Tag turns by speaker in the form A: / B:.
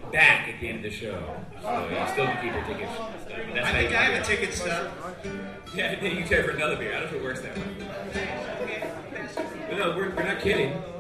A: back at the end of the show. So you still can keep your tickets. That's
B: I think I have a ticket stub.
A: Yeah, you care for another beer. I don't know if it works that way. But no, we're not kidding.